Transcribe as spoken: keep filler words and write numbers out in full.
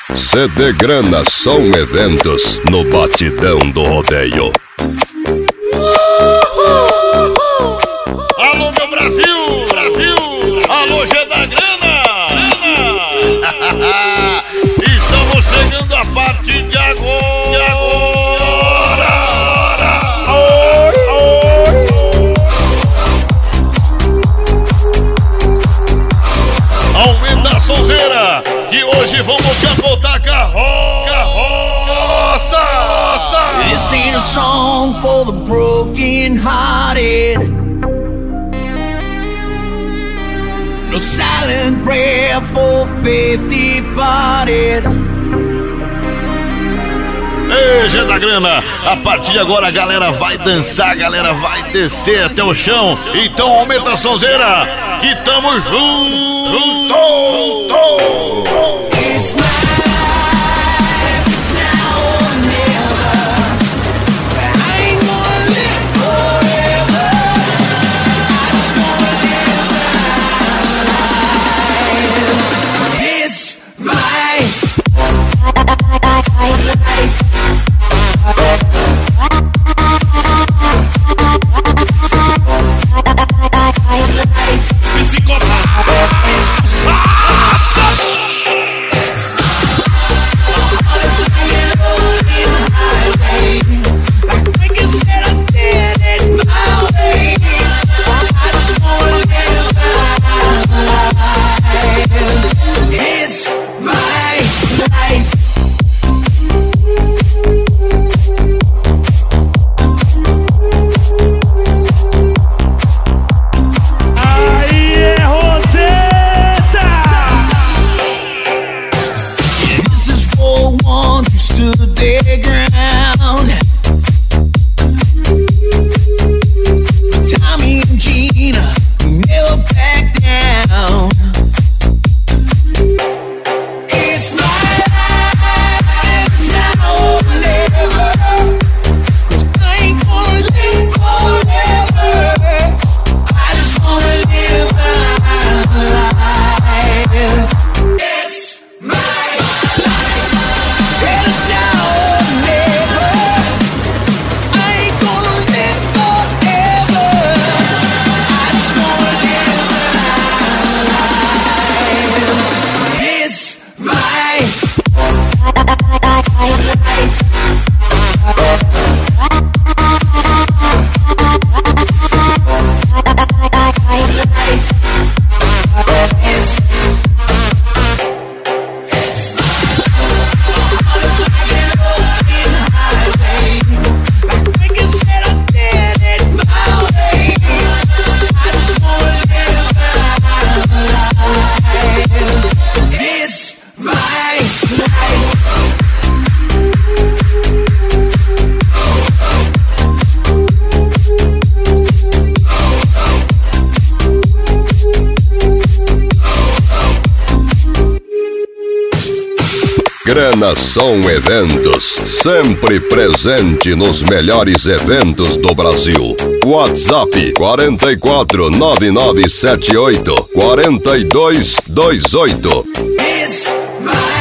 C D Grana Som Eventos no Batidão do Rodeio. Alô, meu Brasil, Brasil! Alô, G da Grana! Grana! Estamos chegando a partir de agora! De agora! Aumenta a sonzeira, que hoje vamos capotar carro, carroça! This ain't a song for the broken-hearted. No silent prayer for faith departed. Ei, G da Grana, a partir de agora a galera vai dançar, a galera vai descer até o chão. Então aumenta a sonzeira, que tamo junto, junto, junto. Grana Som Eventos, sempre presente nos melhores eventos do Brasil. WhatsApp quatro quatro nove nove sete oito quatro dois dois oito. It's my